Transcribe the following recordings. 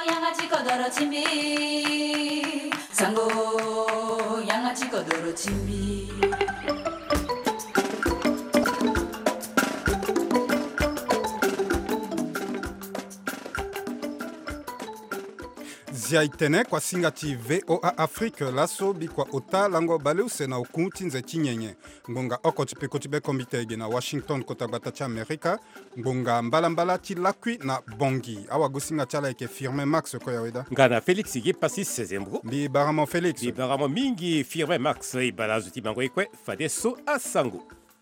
양아치 거더러 침비 상고 양아치 거더러 침비 ziaitene kwa singati VOA Afrique laso bikwa ota lango baleu na ukunti nze chinyenye ngonga oko tipe komite ege na Washington kota bata cha Amerika ngonga mbala ti lakwi na bongi awa gusinga chala eke firme Max ko yaweda ngana Felix igi pasis sezembro bi baramo Felix bi baramo mingi firme Max ibalazu ti bango ekwe fadeso asango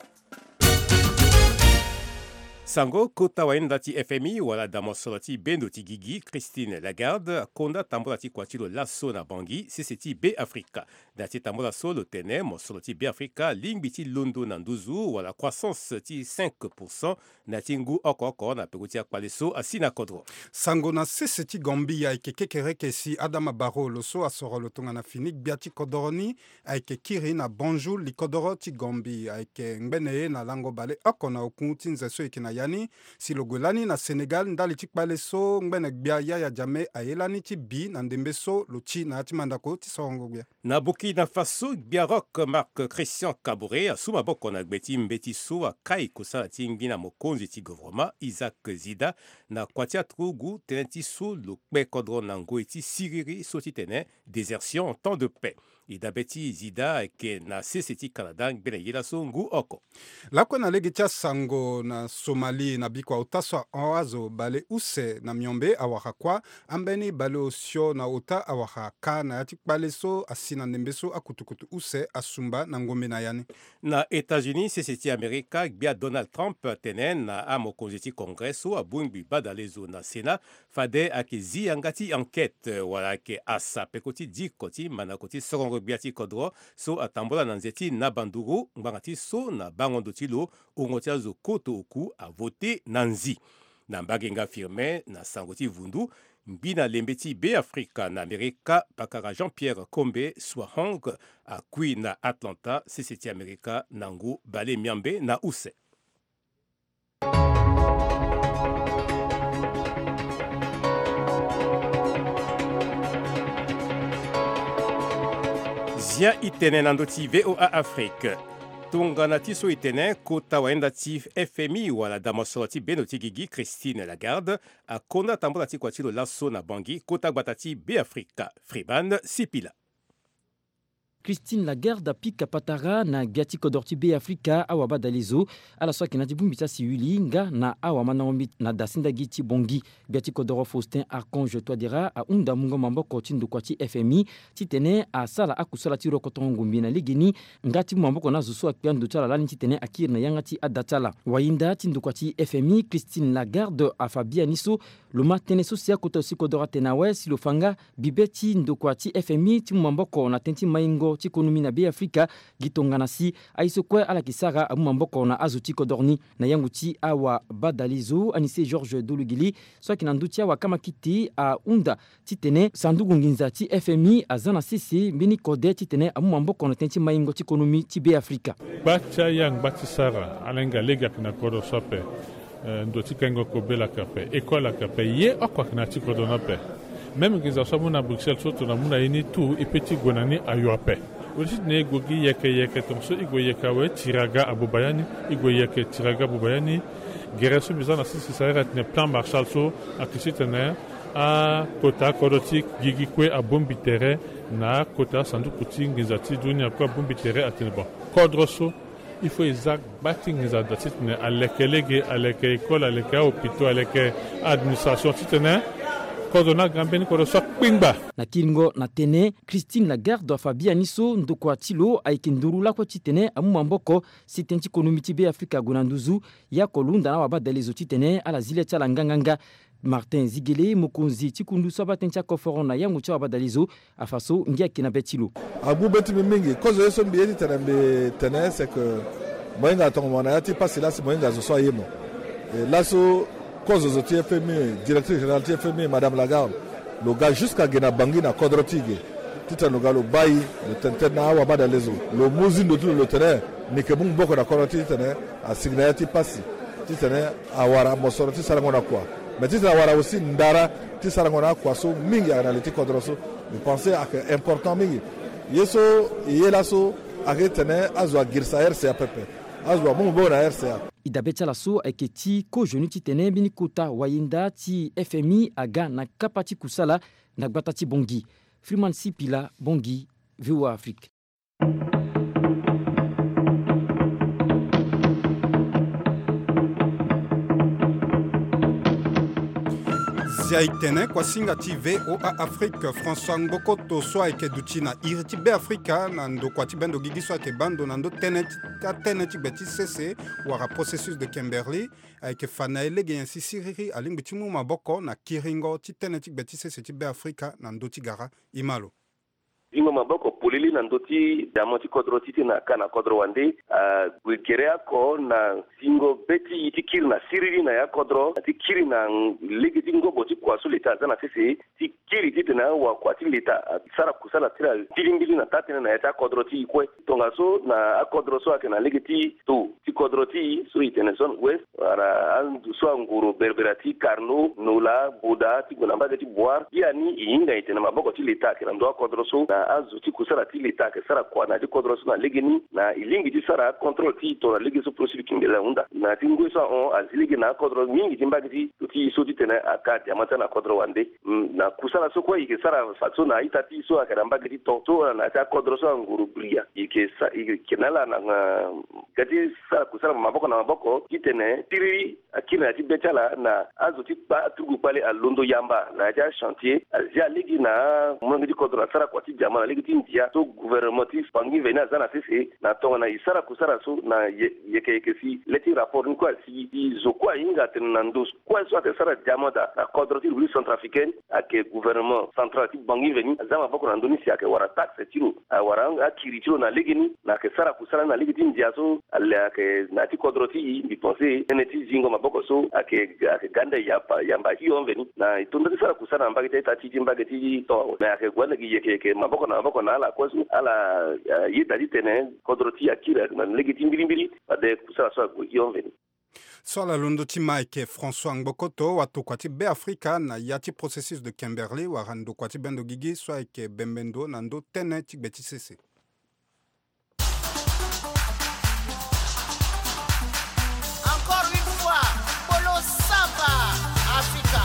Sango kota waenda ti FMI wala damosolo ti bendo ti gigi Christine Lagarde konda tambola ti kwatilo laso na bangi CCT B Africa. Da ti tambola solo tene mosolo ti B Africa lingbi ti londo na nduzu wala croissance ti 5% na ti ngu oko na peku ti akpaleso asina kodro. Sango na CCT Gambia ike kekereke si Adama Barrow loso asoro lotonga na finik biati kodoroni ike kiri na bonjour li kodoro ti Gambia ike ngbene na lango bale oko na okunti nzeso ike na yani si logolani na Senegal ndali ti kpaleso ngbene gbia ya jame ayelani ti bi na ndembeso lochi na ati mandako ti sorongo gbia. Na Burkina Faso biarok Marc Christian Kabouré asuma boko na gbeti mbeti so akai kusala ti ngbina mokonzi ti gouvernement Isaac Zida na kwatia trugu tene ti so lo kpe kodro na ngoi ti siriri so ti tene désertion en temps de paix. Ida beti Zida ke na CCT Canada ngbene yela so ngu oko. Lakwe na lege tia sango na Somali na bikwa utaswa oazo bale use na miombe awakakwa ambeni bale osio na ota awakaka na yati kpaleso asina ndembeso akutukutu use asumba na ngombe na yani. Na États-Unis CCT Amerika gbia Donald Trump tenen na amokonzi ti kongreso abungbi badalezo na Sénat fade ake zi angati enquête wala ke asa pekoti dikoti manakoti sorongo biati kodro so atambola na nzeti na banduru ngangati so na bangondo tilo ongotia zo koto oku a voté nanzi na mbagenga firme na sangoti vundu mbina lembeti B Africa na Amerika pakara Jean-Pierre Kombe Swahang a kui na Atlanta CCT Amerika nangu bale miambe na use. Zia itene nandoti VOA Afrique. Tungana ti so itene kota waenda ti FMI wala damosolo ti beno ti gigi Christine Lagarde a konda tambola ti kwatilo laso na bangi kota gbata ti B Africa Freeman Sipila. Christine Lagarde apika patara na biati kodorti B Africa awa badalizo ala soki na tibumbita si yulinga na awa manambi na dasinda giti bongi biati kodoro Faustin Archange Toadera a unda mungo mamboko tindu kwa ti FMI titene a sala akusala ti rokotongo mbina ligini ngati mamboko na zuso akpiando tala lani titene akir na yangati adatala wainda tindu kwa ti FMI Christine Lagarde a Fabia Niso luma tene sosia kota sikodora tenawe silofanga bibeti ndokwa ti FMI ti mamboko na tenti maingo ti ekonomi na B Africa gitongana si aisokwe ala kisara amu mamboko na azuti kodorni na yangu ti awa badalizo anise George Dolugili soki na nduti awa kama kiti a unda titene sandugu nginza ti FMI azana sisi mbini kode titene amu mamboko na tenti maingo ti ekonomi ti B Africa bacha yang batisara alenga lega na kodo sope ndoti kengo kobela kape ekola kape ye okwa na ti kodona pe même que ça soit mon à Bruxelles surtout na muna ini tout et petit gonani ayope aussi ne gogi yeke tomso igo yeka we tiraga abubayani igo yeke tiraga abubayani gereso bizana sisi saira ne plan Marshall so akisitene a kota korotik gigikwe a bombitere na kota sandu kuti ngizati dunia kwa bombitere atenbo kodroso il faut exact batting les adatitne alekelege aleke école aleke hôpital aleke administration titene kodona gambeni kodo sok pingba na kiringo na tene Christine Lagarde wa Fabia Niso ndokwa tilo aikinduru la kwa titene amu mamboko sitenti konomiti B Africa gonanduzu ya kolunda na wabadalizo titene ala zile tala nganganga Martin Zigele mokonzi tikundu sabatencha koforona yangu cha wabadalizo afaso ngia kina betilo abu beti mingi kozo yeso mbiyeti tenembe tene c'est que moyenga tongomona yati pasi lasi moyenga zo so yemo laso cause de TFMI, directrice générale TFMI, Madame Lagarde, le gars jusqu'à Gena Bangi na Kodrotige, tout le gars le bail, le tentena wa bada lezo, le mousine de tout le terrain, ni que bon beaucoup d'accord Kodrotige, a signalé passi, titane a wara mosoroti salamona quoi. mais ti tara wara aussi ndara ti sarangona kwaso mingi ana ti kodroso je pensais que important mingi yeso yelaso aketene azwa girsa RCA pepe azwa mo bona RCA idabetsa laso ayeke ti kozoni ti tene mbeni kota wayenda ti FMI aga na kapa ti kusala na gbata ti bongi. Freeman Sipila, Bongi, VOA Afrique. Ziaitene kwa singa ti VOA Afrique François Ngokoto so ayeke duti na iri ti Beafrika na ndo kua ti bendo gigi so ayeke bando na ndo tënë ti gbe ti sese wara processus de Kimberley ayeke fa na elege yensi siriri alingbi ti mu maboko na kiringo ti tënë ti gbe ti sese ti Beafrika na ndo ti gara i malo. Ingo maboko polili na ndoti damo ti kodro titi na kana kodro wande gwekere ako na singo beti ti kiri na siriri na ya kodro ti kiri na ligi ti ngobo ti kwasu leta zana sese ti kiri titi na wa kwa ti leta sara kusala tira tilingili na tatene na ya kodro ti ikwe tonga so na kodro so ake na ligi ti tu ti kodro ti so itene son west ara andu so nguru berbera ti karno nola buda ti gonamba ti boar ya ni inga itene maboko ti leta ke na ndo kodro so azu ti kusara ti leta ke sara kwa na ti kodro so na legeni na ilingi ti sara control ti to na legi so procedure kingela unda na ti ngwe so on aziligi na kodro mingi ti mbagi ti so ti tene akati amata na kodro wande na kusara so kwa ike sara fatso na ita ti so akara mbagi ti to so na ta kodro so nguru bria ike kenala na gati sara kusara maboko ti tene tiri akina ti betala na azu ti pa tugu pale alondo yamba na ja chantier azia legi na mongi ti kodro sara kwa ti jama na legi ti ndia so gouvernement ti bangi vena zana sese na tonga na isara kusara so na yeke si leti rapport ni kwa si zo kwa inga tenando kwa so ate sara jama da na kodro ti République centrafricaine ake gouvernement central ti bangi veni zama boko na ndoni si ake wara taxe tiro wara akiri tiro na legi ni na ke sara kusara na legi ti ndia so ale ake na ti kodro ti bi penser ene ti zingo maboko so ake ganda yamba hiyo veni na itondo ti sara kusara mbagi ta ti mbagi ti to na ake gwanda gi yeke maboko na ala kwasu ala yita di tene kodroti akira na legiti mbili ade kusala so yonveni swala londo ti Mike François Ngokoto watu kwa ti Beafrika na yati processus de Kimberley warando kwa ti bendo gigi so ayeke bembendo na ndo tënë ti gbe ti sese. Encore une fois, Polo Samba Africa.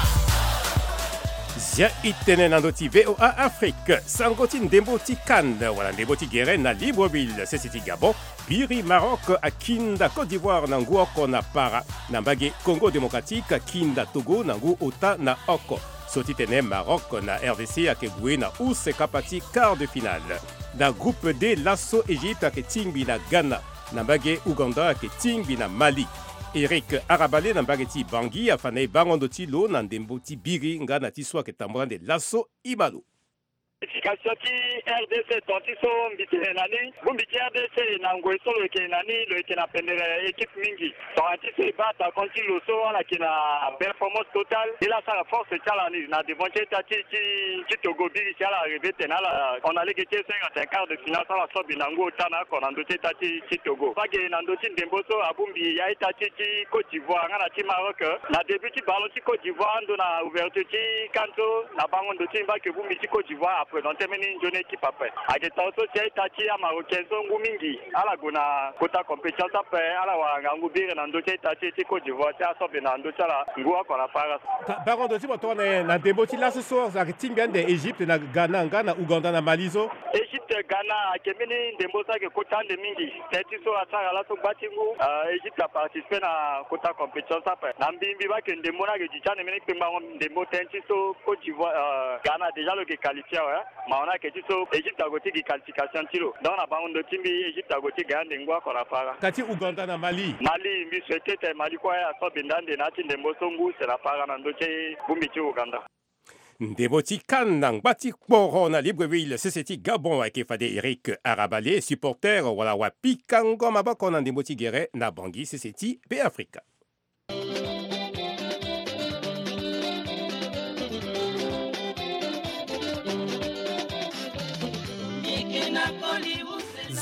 Zia itene na ndoti VOA Afrique sangoti ndembo ti Cannes wala ndembo ti gere na Libreville sese ti Gabon biri Maroc akinda Côte d'Ivoire na ngu oko na para na mbage Congo démocratique akinda Togo na ngu ota na oko so ti tene Maroc na RDC ayeke gue na use kapa ti quart de finale na groupe D laso Égypte ayeke tingbi na Ghana na mbage Ouganda ayeke tingbi na Mali. Eric Arabale na mbage ti Bangui afa na e bangondo ti lo na ndembo ti biri nga na ti so ayeke tamburande laso i malo. Qualification ti RDC tonti so mbitene nani bumbiti RDC na ngwe solo ke nani lo ke na pendere équipe mingi tonti so bata konti lo so ala ke na performance total ila sa force tala ni na devant ti Togo biri tala revete na la on a légé 50 quart de finale ça va so binango tana ko na ndote ti Togo page na ndoti ndembo so abumbi ya ita ti Côte d'Ivoire na ti Maroc na début ti ballon ti Côte d'Ivoire ndo na ouverture ti kanto na bango ndo ti ba ke bumbi ti Côte d'Ivoire non terminer une journée équipe après ageta so c'est tati ya marocain so ngumingi ala gona kota compétition après ala wa ngubire na ndote tati ti Côte d'Ivoire ta so be na ndote la ngua ko la para baron do ti boto na ndembo ti laso so za tingande Égypte na Ghana na Ouganda na Mali so Égypte Ghana kemini ndembo sa ke kota de mingi tati so asara la so batingu Égypte a participé na kota compétition après na mbimbi ba ke ndembo na ke jichane mini pemba ndembo tenti so Côte d'Ivoire Ghana déjà le qualifié ma on a que tu so Égypte a goté qui qualification tiro dans la bande de timbi Égypte a goté gande ngwa ko la para kati Ouganda na Mali mbi souhaité Mali kwa ya so bindande na ti ndembo songu c'est la para na ndoche bumbi ti Uganda ndembo ti Cannes na ngbati kporo na Libreville sese ti Gabon ayeke fade Eric Arabale supporter wala wa pikango maboko na ndembo ti gere na Bangui sese ti Beafrika.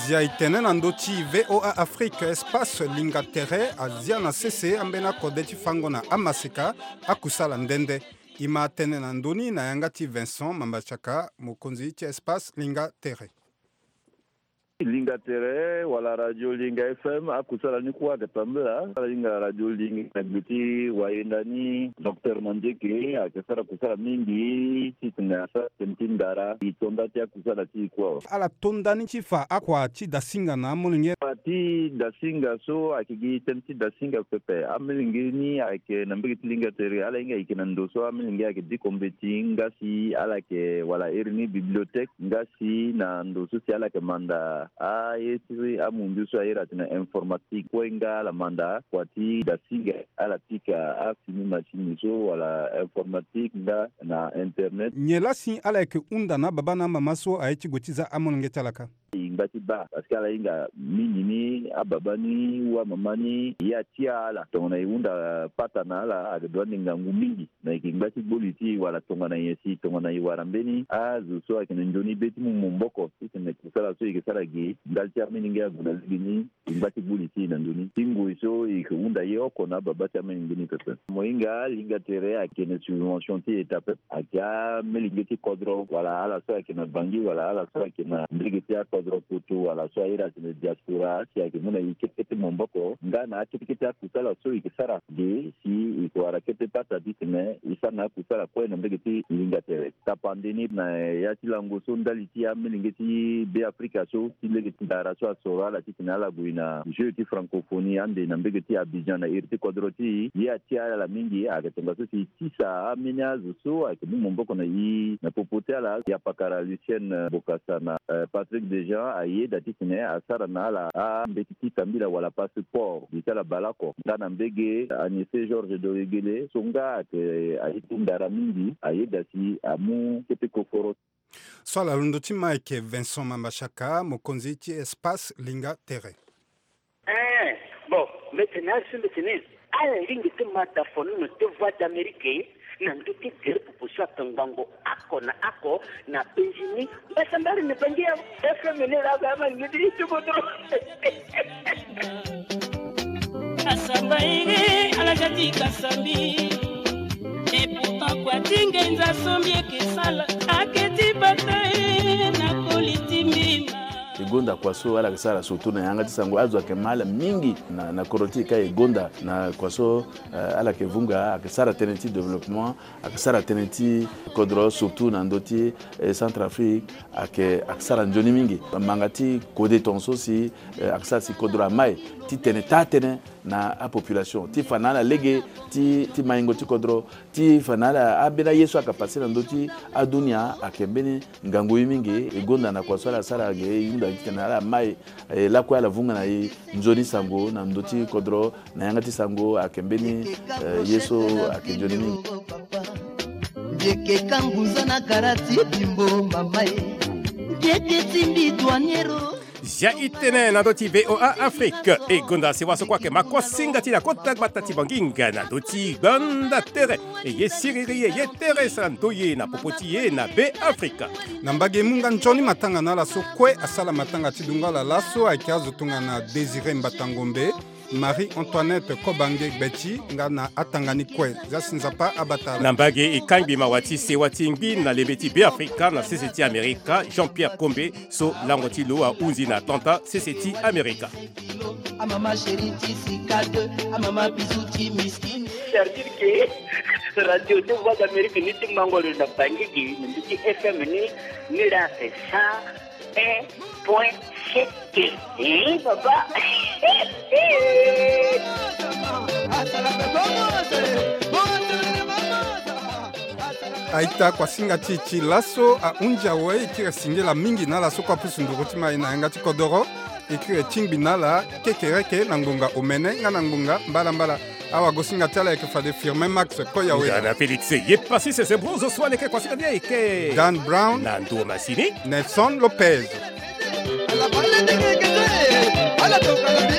zia itene na ndoti VOA Afrique espace linga terre azia na CC ambena kodeti fango na amasika akusala ndende ima tene na ndoni na yangati Vincent Mambachaka mokonzi ti espace linga terre. Linga Tere wala radio Linga FM akusala ni kwa katambela linga radio Linga ngiti waendani Dr. Mandeke akasara kusala mingi sitinasa tentindara itonda tia kusala ti kwa ala tondani chifa akwa ti dasinga na molinge pati dasinga so akigi tenti dasinga pepe amelingi ni ake nambiki Linga Tere ala inga ikenando so amelingi ake dikombeti ngasi ala ke wala erini bibliothèque ngasi na ndoso si ala ke manda yesi amunduso ayera tina informatique kwenga la manda kwati dasinga ala tika afini machine so wala informatique na internet nyela si ala ke unda na baba na mama so ayichi gotiza amonge talaka ingati ba parce que ala inga minini ababani wa mamani ya tia ala tongana iunda pata na ala adwani ngangu mingi na ingati boliti wala tongana yesi tongana iwarambeni azuso akene njoni beti mumboko sisi kusala so ikisala gi ngalti aminingi aguna ligini ingati boliti na ndoni tingo iso ikunda yoko na babati aminingi tata moinga Linga Tere akene subvention ti etape akia melingeti kodro wala ala so akene bangi wala ala so akene ndrigeti kodro putu wala so ira tine diaspora si akimuna ikete momboko ngana akete kusala so ikisara de si ikwara kete pata ditine isana kusala kwa ndrigeti Linga Tere tapandini na yati lango so ndaliti aminingeti be Africa so tilegeti dara so asora tikina la guina jeudi francophonie ande na mbegeti Abidjan na irti kodroti ya tia la mingi akatenga so si tisa amina so akimu momboko na yi na popotela ya pakara Lucien Bokasana Patrick Dejean aye datikine asara na la mbekiti tambila wala passeport ditala balako ngana mbege Agnese Georges Doregele songa ke aitundara mingi aye dati amu kepeko foro swala lundo ti Mike Vincent Mambachaka mokonzi ti espace Linga Tere. Bon, maintenant c'est maintenant à la ligne de mataphone de voix d'Amérique na nduti tere pupushwa tangango ako na penjini basambari ne pengia FM ne la gama ngidi tukodo Kasambaire ala jati kasambi et pourtant quoi tingenza sombie que sala aketi batae na kolitimi igonda kwaso ala kisara surtout na yanga tisango azo akemala mingi na koroti ka igonda na kwaso ala kevunga akisara teneti développement akisara teneti kodro surtout na ndoti Centrafrique akisara njoni mingi mangati kode tonso si akisara si kodro mai ti tene na a population ti fanala lege ti maingo ti kodro ti fanala abena yeso akapasira ndoti adunia akembeni ngango mingi igonda na kwaso ala sara ge yunda kitana mai la kwa la vunga na nzoni sango na ndoti kodro na yangati sango akembeni yeso akenjoni mingi jeke kanguza na karati bimbo mamai jeke timbi douaniero Ja itene na doti VOA Afrique e gonda se waso kwake makosinga ti la kota batati banginga na doti Linga Tere e ye siriri ye tere santoye na popotiye na be Africa na mbage munga njoni matanga na laso kwe asala matanga ti dunga la laso akiazo tunga na Désiré Mbatangombe Marie-Antoinette Kobange Beti ngana atangani kwe zasinza pa abatala nambage ikangi mawati se watingbi na lebeti be Africa na CCT America Jean-Pierre Kombe so langoti lo a unzi na Atlanta CCT America amama chérie tisikade amama bisuti miskin c'est-à-dire que radio de voix d'Amérique ni timangolo na bangigi ni FM ni la c'est ça point papa aita kwa singa chichi laso a unja we ikire singela mingi na laso kwa pusu nduruti mai na ngati kodoro ikire chingbi nala kekereke na ngunga omene ngana ngunga mbala awa gosinga tala yake fade firme Max koya we Dana Felix ye passé ses bronzes soins que kwa singa yake Dan Brown Nando Massini Nelson Lopez ala